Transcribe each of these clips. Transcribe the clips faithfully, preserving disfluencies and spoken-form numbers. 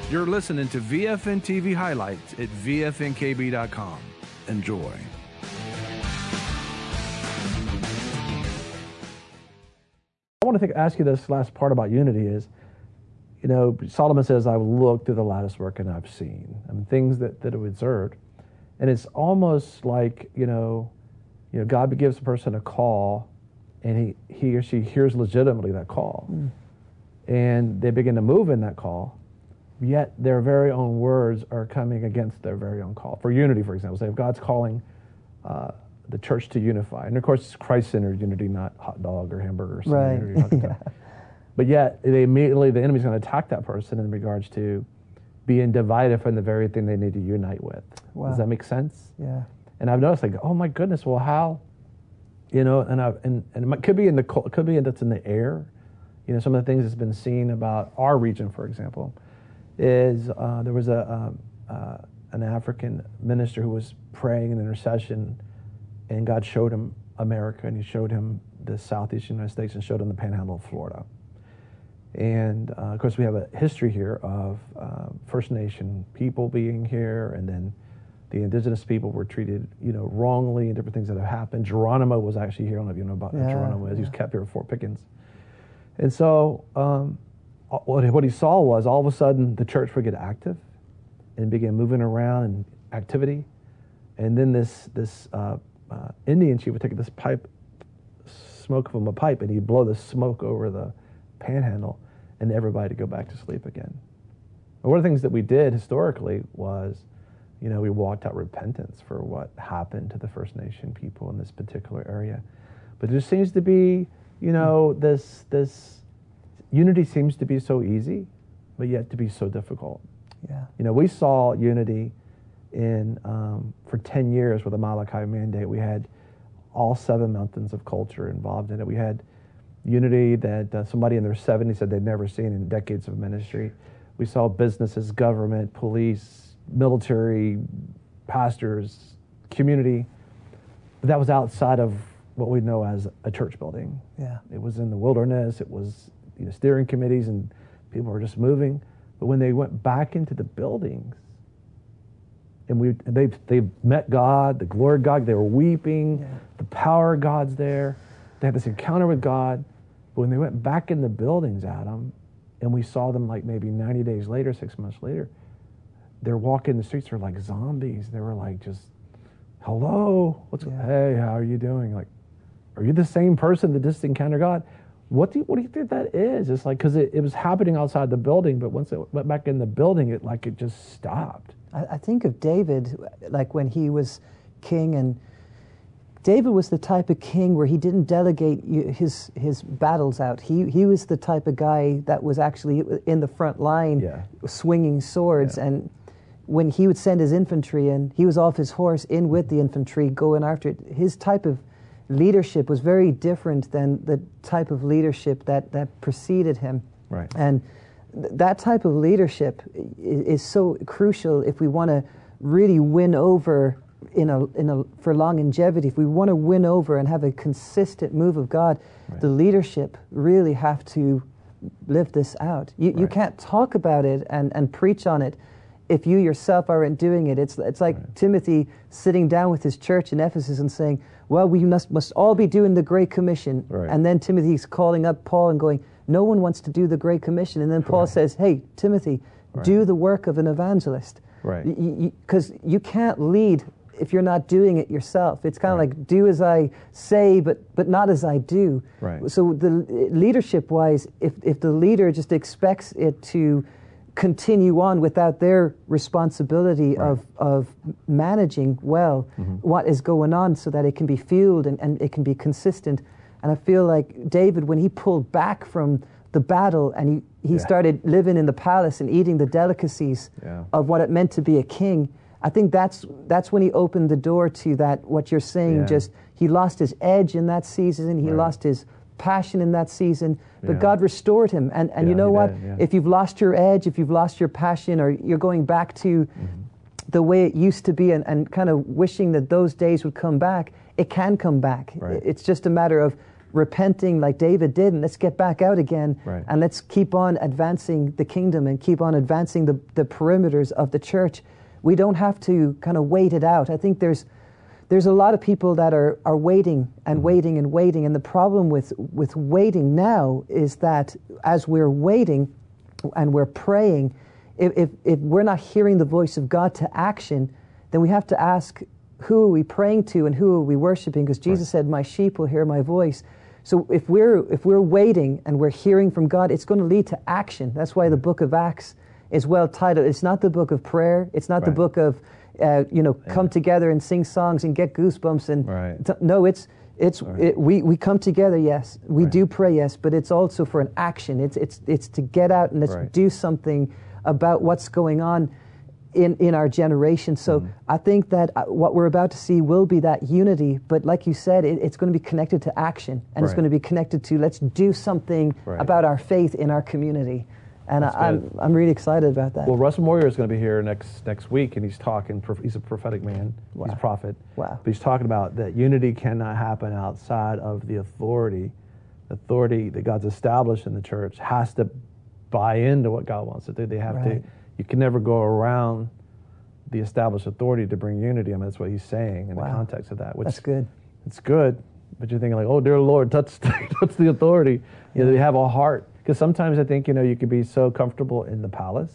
You're listening to V F N T V highlights at V F N K B dot com. Enjoy. I want to think, ask you this last part about unity is, you know, Solomon says, I've looked through the lattice work and I've seen. I mean, things that, that have observed. And it's almost like, you know, you know, God gives a person a call and he, he or she hears legitimately that call. Mm. And they begin to move in that call, yet their very own words are coming against their very own call. For unity, for example, say if God's calling uh, the church to unify, and of course it's Christ-centered unity, not hot dog or hamburger right. unity. yeah. But yet they immediately, the enemy's going to attack that person in regards to being divided from the very thing they need to unite with. Wow. Does that make sense? Yeah. And I've noticed, like, oh my goodness, well, how, you know, and I've, and and it could be in the it could be that's in the air, you know, some of the things that's been seen about our region, for example, is uh, there was a um, uh, an African minister who was praying in intercession, and God showed him America, and He showed him the Southeast United States, and showed him the Panhandle of Florida. And, uh, of course, we have a history here of uh, First Nation people being here, and then the indigenous people were treated, you know, wrongly, and different things that have happened. Geronimo was actually here. I don't know if you know about yeah, Geronimo. Yeah. He was kept here at Fort Pickens. And so um, what, what he saw was all of a sudden the church would get active and begin moving around and activity. And then this, this uh, uh, Indian chief would take this pipe, smoke from a pipe, and he'd blow the smoke over the Panhandle, and everybody to go back to sleep again. And one of the things that we did historically was, you know, we walked out repentance for what happened to the First Nation people in this particular area. But there seems to be, you know, this this unity seems to be so easy, but yet to be so difficult. Yeah. You know, we saw unity in um, for ten years with the Malachi Mandate. We had all seven mountains of culture involved in it. We had unity that uh, somebody in their seventies said they'd never seen in decades of ministry. We saw businesses, government, police, military, pastors, community. But that was outside of what we know as a church building. Yeah. It was in the wilderness. It was, you know, steering committees, and people were just moving. But when they went back into the buildings, and we they they met God, the glory of God, they were weeping, yeah. The power of God's there. They had this encounter with God. But when they went back in the buildings, Adam, and we saw them like maybe ninety days later, six months later, they're walking the streets, they're like zombies. They were like just, hello, what's yeah. hey, how are you doing? Like, are you the same person that just encountered God? What do you, what do you think that is? It's like, because it, it was happening outside the building, but once it went back in the building, it like it just stopped. I, I think of David, like when he was king, and David was the type of king where he didn't delegate his his battles out. He he was the type of guy that was actually in the front line, yeah. swinging swords. Yeah. And when he would send his infantry in, he was off his horse in with the infantry going after it. His type of leadership was very different than the type of leadership that, that preceded him. Right. And th- that type of leadership is, is so crucial if we want to really win over in a in a for longevity. If we want to win over and have a consistent move of God, right. the leadership really have to live this out. You right. you can't talk about it and, and preach on it if you yourself aren't doing it. It's it's like right. Timothy sitting down with his church in Ephesus and saying, well, we must must all be doing the Great Commission. Right. And then Timothy's calling up Paul and going, no one wants to do the Great Commission. And then Paul right. says, hey, Timothy, right. do the work of an evangelist. Right. Because you, you, you can't lead if you're not doing it yourself. It's kind of right. like do as I say, but but not as I do. Right. So the leadership-wise, if if the leader just expects it to continue on without their responsibility right. of of managing well mm-hmm. what is going on, so that it can be fueled and, and it can be consistent. And I feel like David, when he pulled back from the battle and he, he yeah. started living in the palace and eating the delicacies yeah. of what it meant to be a king, I think that's that's when he opened the door to that, what you're saying, yeah. just he lost his edge in that season, he right. lost his passion in that season, but yeah. God restored him. And and yeah, you know what? Did, yeah. If you've lost your edge, if you've lost your passion, or you're going back to mm-hmm. the way it used to be and, and kind of wishing that those days would come back, it can come back. Right. It's just a matter of repenting like David did, and let's get back out again, right. and let's keep on advancing the kingdom and keep on advancing the, the perimeters of the church. We don't have to kind of wait it out. I think there's there's a lot of people that are, are waiting and mm-hmm. waiting and waiting, and the problem with, with waiting now is that as we're waiting and we're praying, if, if, if we're not hearing the voice of God to action, then we have to ask, who are we praying to and who are we worshiping? Because Jesus right. said, my sheep will hear my voice. So if we're if we're waiting and we're hearing from God, it's going to lead to action. That's why the book of Acts is well titled. It's not the book of prayer. It's not right. the book of, uh, you know, yeah. come together and sing songs and get goosebumps. And right. t- no, it's it's right. it, we we come together. Yes, we right. do pray. Yes, but it's also for an action. It's it's it's to get out and let's right. do something about what's going on in, in our generation. So mm. I think that what we're about to see will be that unity, but like you said, it, it's going to be connected to action, and right. it's going to be connected to let's do something right. about our faith in our community. And I, I'm I'm really excited about that. Well, Russ Moyer is going to be here next next week, and he's talking. He's a prophetic man. Wow. He's a prophet. Wow. But he's talking about that unity cannot happen outside of the authority. The authority that God's established in the church has to buy into what God wants to do. They have right. to. You can never go around the established authority to bring unity. I mean, that's what he's saying in wow. the context of that. Which, that's good. It's good, but you're thinking like, oh, dear Lord, touch, touch the authority. You know, they have a heart. Because sometimes I think, you know, you could be so comfortable in the palace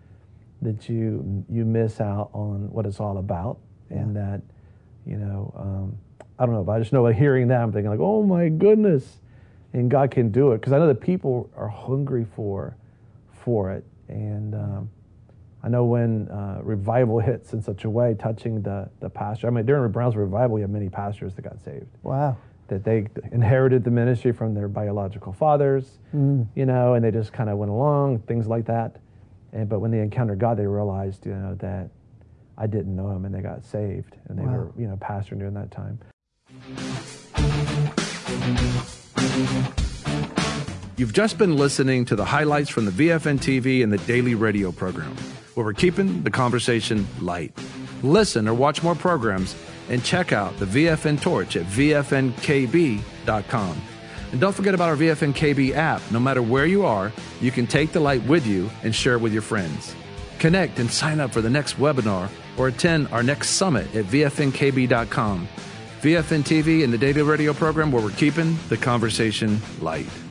that you you miss out on what it's all about. Yeah. And that, you know, um, I don't know, but I just know by hearing that, I'm thinking like, oh my goodness. And God can do it. Because I know that people are hungry for, for it. And um, I know when uh, revival hits in such a way, touching the, the pastor. I mean, during Brownsville Revival, we had many pastors that got saved. Wow. That they inherited the ministry from their biological fathers, mm. you know, and they just kind of went along, things like that. And but when they encountered God, they realized, you know, that I didn't know him, and they got saved, and they wow. were, you know, pastoring during that time. You've just been listening to the highlights from the V F N T V and the daily radio program, where we're keeping the conversation light. Listen or watch more programs, and check out the V F N Torch at V F N K B dot com. And don't forget about our V F N K B app. No matter where you are, you can take the light with you and share it with your friends. Connect and sign up for the next webinar or attend our next summit at V F N K B dot com. V F N T V and the daily radio program, where we're keeping the conversation light.